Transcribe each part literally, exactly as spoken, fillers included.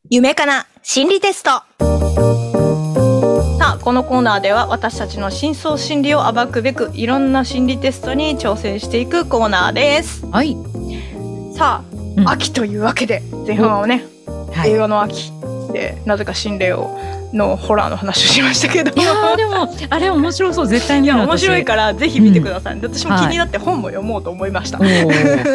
夢かな心理テスト。さあ、このコーナーでは私たちの深層心理を暴くべくいろんな心理テストに挑戦していくコーナーです。 はい。 さあ、うん、秋というわけで前半はね、はい、映画の秋でなぜか心霊をのホラーの話をしましたけど、 いやーでもあれ面白そう、絶対に。 いや面白いからぜひ見てください、うん、私も気になって本も読もうと思いました、 はい、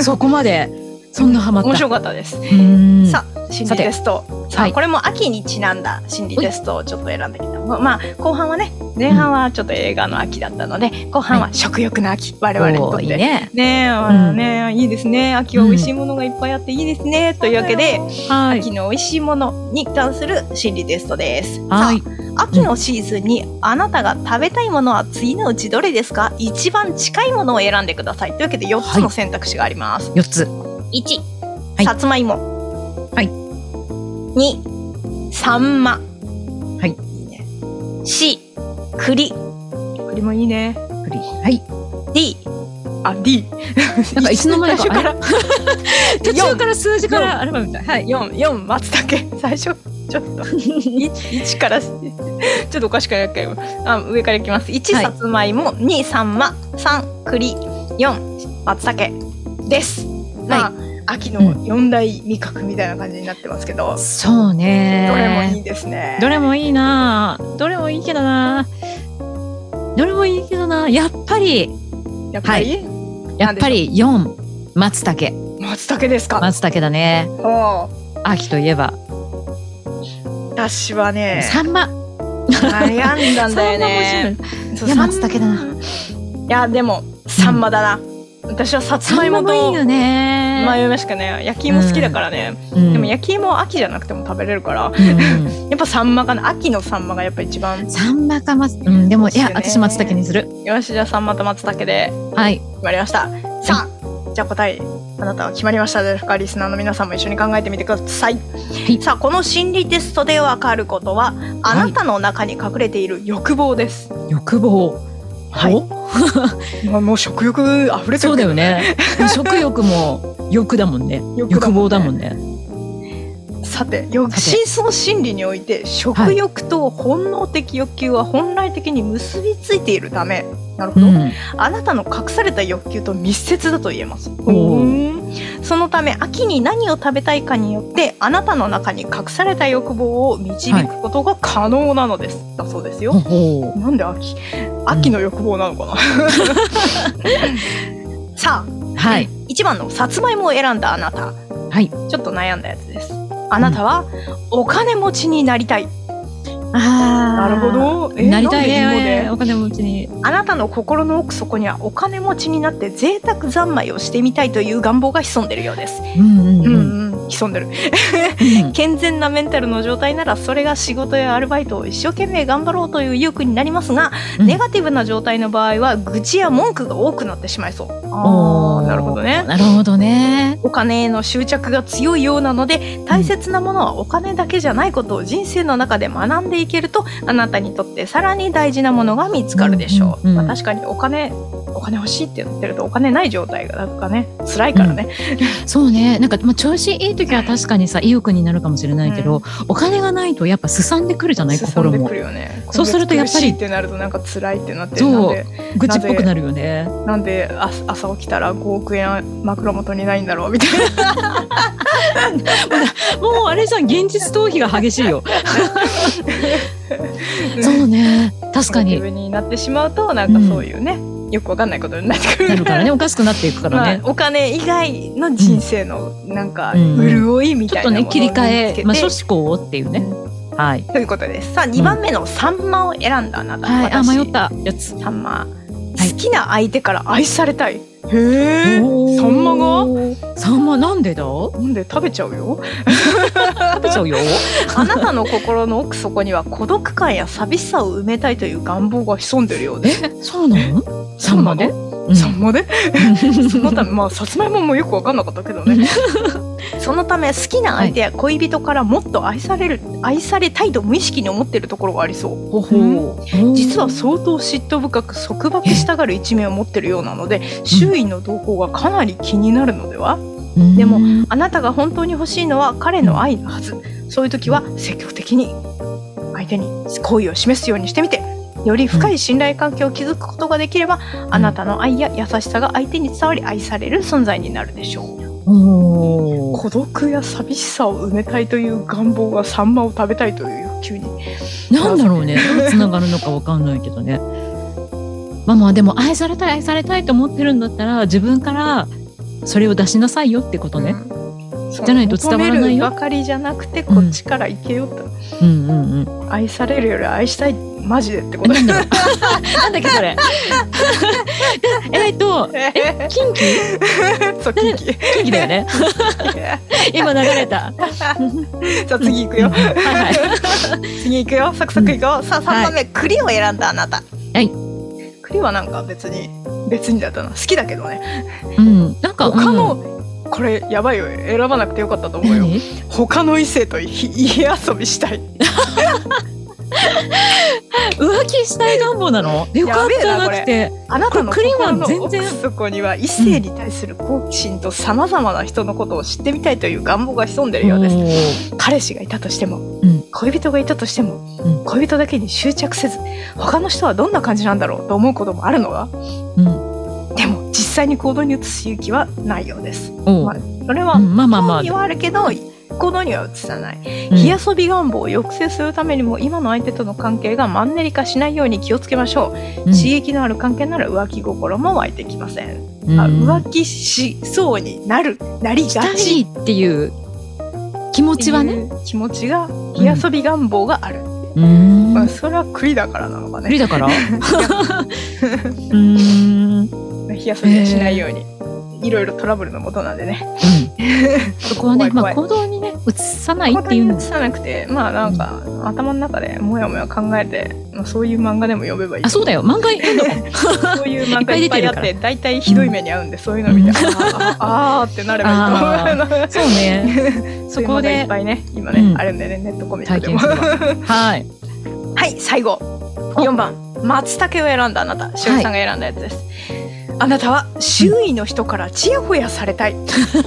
そこまでそんなハマった、 面白かったです。さあ、心理テスト、さあ、はい、これも秋にちなんだ心理テストをちょっと選んできた。まあ後半はね、前半はちょっと映画の秋だったので、うん、後半は食欲の秋、はい、我々にとって。いいね。ねえ、うん、ね、いいですね。秋は美味しいものがいっぱいあっていいですね、うん、というわけで、はい、秋の美味しいものに関する心理テストです。はい、さあ、秋のシーズンにあなたが食べたいものは次のうちどれですか？一番近いものを選んでください。というわけでよっつの選択肢があります。 はい、よっつ。 いち、はい、さつまいも。はい。に、さんま。はい。いいね。C、栗。栗もいいね。 栗。はい。 D、あ、D。 なんかいつの間にか最初から途中から数字からあればみたい。はい。 よん、よん、松茸。最初ちょっといちからちょっとおかしくないかよ。あ、上からいきます。いち、はい、さつまいも。に、さんま。さん、栗。よん、松茸です。まあ、秋の四大味覚みたいな感じになってますけど、うん、 そうね、 どれもいいですね。 どれもいいな、どれもいいけどな、どれもいいけどな、やっぱりやっぱり、 はい、やっぱりよん、松茸。 松茸ですか？ 松茸だね。秋といえば。 私はね、 サンマ悩んだんだよね。 いや、松茸だな。 いや、でもサンマだな、うん、私はさつまいもといいよね、 迷いましたかね。焼き芋好きだからね、うん、でも焼き芋は秋じゃなくても食べれるから、うん、やっぱサンマかな。秋のサンマがやっぱ一番。 サンマか松、うん、でもいや私松茸にする。 よし、じゃあサンマと松茸ではい決まりました、はい、さあ、じゃあ答えあなたは決まりましたでしょうか？リスナーの皆さんも一緒に考えてみてください、はい、さあ、この心理テストでわかることは、あなたの中に隠れている欲望です、 はい、欲望、 はい、もう食欲溢れてる、ね、 そうだよね食欲も欲だもんね欲望だもんね。 さて、深層心理において食欲と本能的欲求は本来的に結びついているため、なるほど、うん、あなたの隠された欲求と密接だと言えます。そのため秋に何を食べたいかによってあなたの中に隠された欲望を導くことが可能なのです、はい、だそうですよ。なんで秋秋の欲望なのかな、うん、さあ、はい、いちばんのさつまいもを選んだあなた、はい、ちょっと悩んだやつです。あなたはお金持ちになりたい。あ、なるほど、 えー、なりたいね、お金持ちに。 あなたの心の奥底にはお金持ちになって贅沢三昧をしてみたいという願望が潜んでるようです。うんうんうん、うんうん、潜んでる健全なメンタルの状態ならそれが仕事やアルバイトを一生懸命頑張ろうという意欲になりますが、うん、ネガティブな状態の場合は愚痴や文句が多くなってしまいそう。あー、なるほどね。 なるほどね。 お金への執着が強いようなので、大切なものはお金だけじゃないことを人生の中で学んでいけると、あなたにとってさらに大事なものが見つかるでしょう、うんうんうん、まあ、確かにお金お金欲しいって言ってるとお金ない状態がなんかね辛いからね、 うん、そうね、なんか、まあ、調子いい時は確かにさ意欲になるかもしれないけど、うん、お金がないとやっぱすさんでくるじゃない、心も。すさんでくるよね。そうするとやっぱりってなるとなんか辛いってなって、 そう愚痴っぽくなるよね。 なんで朝起きたらごおくえん枕元にないんだろうみたいなもうあれじゃん、現実逃避が激しいよそうね、確かに。 自分になってしまうとなんかそういうね、うん、よくわかんないことになってくるなるからね、おかしくなっていくからね、 まあ、お金以外の人生のなんか潤いみたいなものを見つけて、うんうん、ちょっとね切り替え、まあ、諸思考をっていうね、うん、はい、ということです。さあ、にばんめのサンマを選んだあなた、うん、はい、あ、迷ったやつ。サンマ、好きな相手から愛されたい。へー、サンマがサンマなんでだ？ なんで食べちゃうよ食べちゃうよあなたの心の奥底には孤独感や寂しさを埋めたいという願望が潜んでるようです。 え、そうなの？ サンマで？サンマでそのため、まあさつまいももよく分かんなかったけどねそのため好きな相手や恋人からもっと愛される、はい、愛されたいと無意識に思っているところがありそう。ほほ、うん、実は相当嫉妬深く束縛したがる一面を持っているようなので、周囲の動向がかなり気になるのでは、うん、でもあなたが本当に欲しいのは彼の愛のはず。 そういう時は積極的に相手に好意を示すようにしてみて、より深い信頼関係を築くことができれば、うん、あなたの愛や優しさが相手に伝わり愛される存在になるでしょう。 お孤独や寂しさを埋めたいという願望がサンマを食べたいという欲求に、 なんだろうね、どうつながるのかわかんないけどね。まあまあでも愛されたい愛されたいと思ってるんだったら自分からそれを出しなさいよってことね、うん、じゃないと伝わらないよ。求めるばかりじゃなくてこっちから行けよと、 うんうんうんうん、 愛されるより愛したいマジでってことなんだろうなんだっけそれえっとえキンキそうキンキキンキだよね今流れたさあ次行くよはい、はい、次行くよサクサク行くよ、うん、さあさんばんめ、はい、栗を選んだあなた。はい、栗はなんか別に別にだったな、好きだけどね、 うん、なんか他の、うん、これやばいよ、選ばなくてよかったと思うよ。他の異性と家遊びしたい浮気したい願望なの？よかったなくて。 あなたの心の奥底には異性に対する好奇心とさまざまな人のことを知ってみたいという願望が潜んでいるようです。彼氏がいたとしても、うん、恋人がいたとしても、うん、恋人だけに執着せず他の人はどんな感じなんだろうと思うこともあるのは、うん、でも実際に行動に移す勇気はないようです。まあ、それは興味はあるけど、行動には移さない、うん、火遊び願望を抑制するためにも今の相手との関係がマンネリ化しないように気をつけましょう、うん、刺激のある関係なら浮気心も湧いてきません、うん、あ浮気しそうになるなりがちっていう気持ちはね、 気持ちが火遊び願望がある、 うんまあ、それは栗だからなのかね。 栗だからうーん火遊びはしないように、えーいろいろトラブルのもとなんでね、 うん、そこはね怖い怖い、まあ、行動にね移さないっていうの行動に移さなくて、まあなんか、うん、頭の中でもやもや考えて、まあ、そういう漫画でも読めばいい。 あ、そうだよ、漫画読んだもんそういう漫画いっぱいあって大体ひどい目に遭うんで、うん、そういうの見て、うん、あああってなればいいと思う。 そうねそこでいっぱいね今ね、うん、あるんでね、ネットコミックでもはいはい最後よんばん松茸を選んだあなた、しおりさんが選んだやつです、はい。あなたは周囲の人からチヤホヤされたい、うん、そう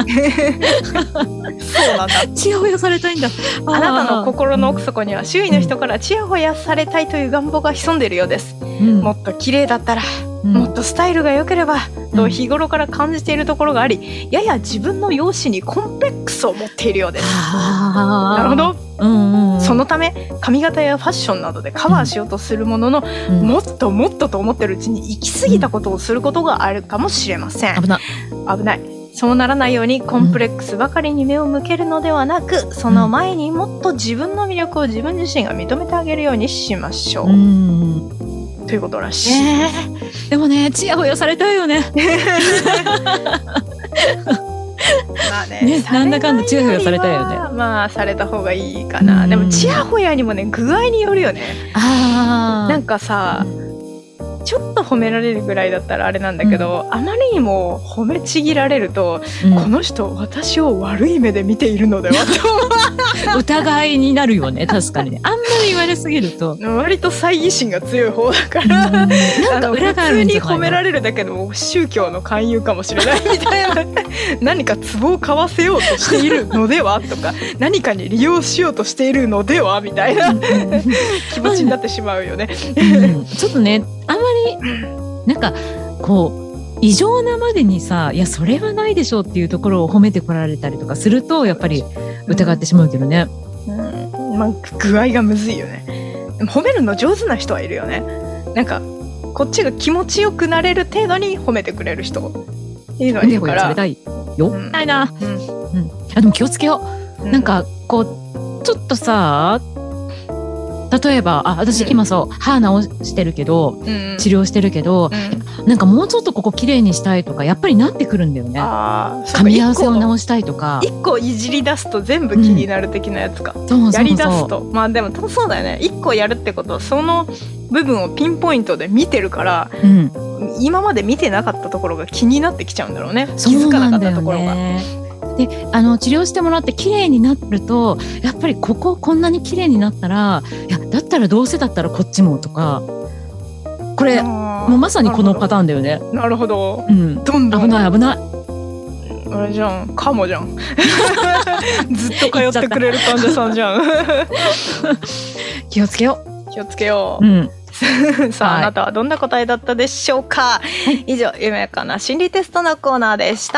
なんだ、 チヤホヤされたいんだ。 あ, あなたの心の奥底には周囲の人からチヤホヤされたいという願望が潜んでいるようです、うん、もっと綺麗だったら、うん、もっとスタイルが良ければ、うん、と日頃から感じているところがあり、やや自分の容姿にコンプレックスを持っているようです。なるほど、うんうんうん、そのため髪型やファッションなどでカバーしようとするものの、うん、もっともっとと思ってるうちに行き過ぎたことをすることがあるかもしれません、うん、危ない危ない。そうならないようにコンプレックスばかりに目を向けるのではなく、その前にもっと自分の魅力を自分自身が認めてあげるようにしましょう、うん、ということらしい、 えー、でもねチヤホヤされたいよねまあね、 ね、なんだかんだチヤホヤされたいよね。 まあされた方がいいかな。でもチヤホヤにもね具合によるよね。 あなんかさ、ちょっと褒められるぐらいだったらあれなんだけど、うん、あまりにも褒めちぎられると、うん、この人私を悪い目で見ているのではと疑いになるよね。確かにね、あんまり言われすぎると割と猜疑心が強い方だから、うん、なんか裏があるんじゃないの。 普通に褒められるだけでも宗教の勧誘かもしれないみたいな何か壺を買わせようとしているのではとか何かに利用しようとしているのではみたいな気持ちになってしまうよね、 うん、ちょっとねあんまりなんかこう異常なまでにさ、いやそれはないでしょうっていうところを褒めてこられたりとかするとやっぱり疑ってしまうけどね、 うんうん、まあ、具合がむずいよね。でも褒めるの上手な人はいるよね。なんかこっちが気持ちよくなれる程度に褒めてくれる人っていうのはいるから。 食べたいよ、うん、ないな、うんうん、あでも気をつけよう、うん、なんかこうちょっとさ例えばあ私今そう、うん、歯直してるけど、うん、治療してるけど、うん、なんかもうちょっとここ綺麗にしたいとかやっぱりなってくるんだよね。あ噛み合わせを直したいとか一個いじり出すと全部気になる的なやつか、うん、そうそうそうやり出すとまあでもそうだよね。一個やるってことはその部分をピンポイントで見てるから、うん、今まで見てなかったところが気になってきちゃうんだろうね。気づかなかったところが。 であの治療してもらって綺麗になるとやっぱりこここんなに綺麗になったらいやだったらどうせだったらこっちもとかこれもうまさにこのパターンだよね。 なるほど、うん、どんどん危ない危ない、 うあれじゃん、かもじゃんずっと通ってくれる患者さんじゃん気をつけよう気をつけよう、 うんさあ、はい、あなたはどんな答えだったでしょうか、はい、以上夢かな心理テストのコーナーでした。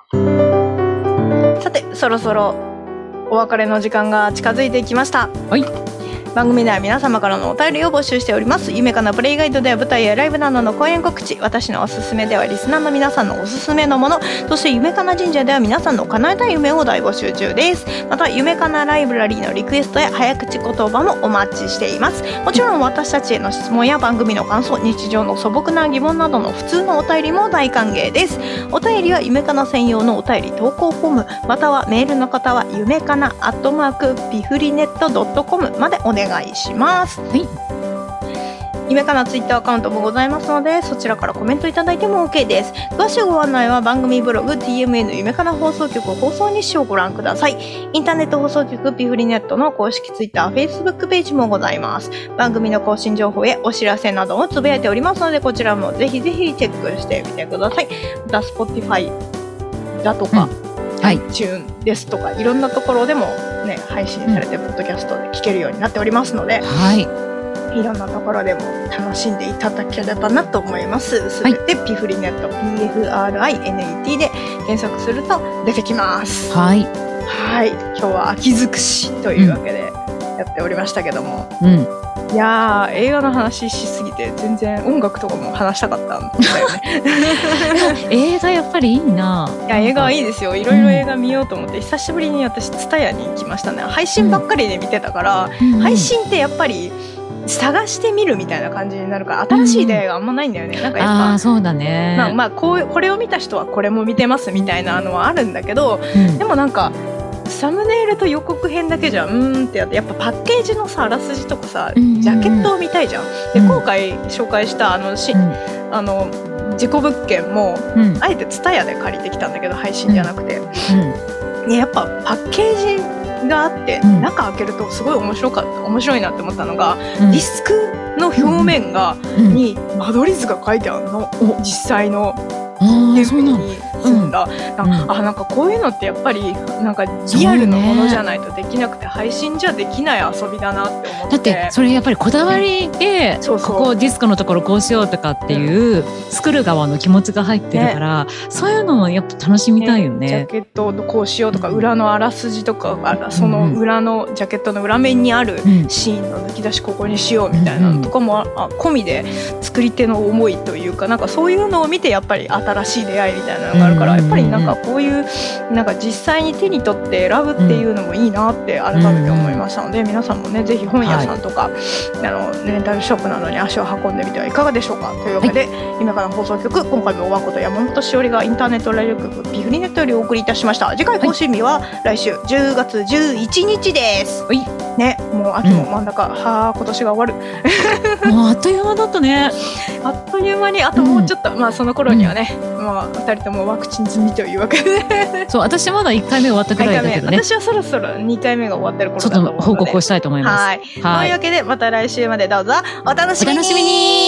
さてそろそろお別れの時間が近づいてきました。 はい、 番組では皆様からのお便りを募集しております。夢かなプレイガイドでは舞台やライブなどの公演告知、私のおすすめではリスナーの皆さんのおすすめのもの、そして夢かな神社では皆さんの叶えたい夢を大募集中です。また夢かなライブラリーのリクエストや早口言葉もお待ちしています。もちろん私たちへの質問や番組の感想、日常の素朴な疑問などの普通のお便りも大歓迎です。お便りは夢かな専用のお便り投稿フォーム、またはメールの方は夢かなアットマークピフリネットドットコムまでお願いします。はい、夢かなツイッターアカウントもございますので、そちらからコメントいただいても OK です。詳しいご案内は番組ブログ ティーエムエヌ 夢かな放送局放送日誌をご覧ください。インターネット放送局ピフリネットの公式ツイッター、Facebook ページもございます。番組の更新情報やお知らせなどもつぶやいておりますので、こちらもぜひぜひチェックしてみてください。また Spotify だとか、うん、はい、iTunes ですとかいろんなところでもね、配信されてポッドキャストで聞けるようになっておりますので、はい、いろんなところでも楽しんでいただければなと思います。すべてピフリネット、ピーエフアールアイエヌイーティー で検索すると出てきます。はい、はい、今日は秋尽くしというわけでやっておりましたけども、うん、いやー映画の話しすぎて全然音楽とかも話したかったんだよね映画やっぱりいいな。 いや映画はいいですよ。いろいろ映画見ようと思って、うん、久しぶりに私ツタヤに行きましたね。配信ばっかりで見てたから、うん、配信ってやっぱり探してみるみたいな感じになるから新しい出会いがあんまないんだよね、うん、なんかやっぱあそうだね、 まあ、まあこうこれを見た人はこれも見てますみたいなのはあるんだけど、うん、でもなんかサムネイルと予告編だけじゃうーんってやってやっぱパッケージのさあらすじとかさ、うんうん、ジャケットを見たいじゃん。で今回紹介したあのし、うん、あの事故物件も、うん、あえてツタヤで借りてきたんだけど配信じゃなくて、うんね、やっぱパッケージがあって、うん、中開けるとすごい面白かった面白いなって思ったのが、うん、ディスクの表面が、うん、に間取り図が書いてあるの、うん、実際の現場に住んだ、うん、なんか、あなんかこういうのってやっぱりなんかリアルのものじゃないとできなくて、配信じゃできない遊びだなって思って。 だってそれやっぱりこだわりで、うん、そうそうここディスクのところこうしようとかっていう、うん、作る側の気持ちが入ってるから、ね、そういうのもやっぱ楽しみたいよね。 ねジャケットをこうしようとか、うん、裏のあらすじとか、その裏のジャケットの裏面にあるシーンの抜き出しここにしようみたいなのとかも、あ込みで作り手の思いというか、なんかそういうのを見てやっぱり新しい出会いみたいなのがあるから、やっぱりなんかこういうなんか実際に手に取って選ぶっていうのもいいなって改めて思いましたので、皆さんもねぜひ本屋さんとか、はい、あのレンタルショップなどに足を運んでみてはいかがでしょうか。というわけで、はい、今からの放送局、今回もおわこと山本しおりがインターネットラジオ局ピフリネットよりお送りいたしました。次回更新日は来週じゅうがつじゅういちにちです。はいね、もう秋も真ん中、うん、はあ今年が終わるもうあっという間だったねあっという間にあともうちょっと、うん、まあその頃にはね、うんまあ、ふたりともワクチン済みというわけでそう私まだいっかいめ終わったくらいだけどね。 私はそろそろにかいめが終わってる頃だと思うのでちょっと報告をしたいと思います。 はい、はい、というわけでまた来週までどうぞお楽しみに。お楽しみに。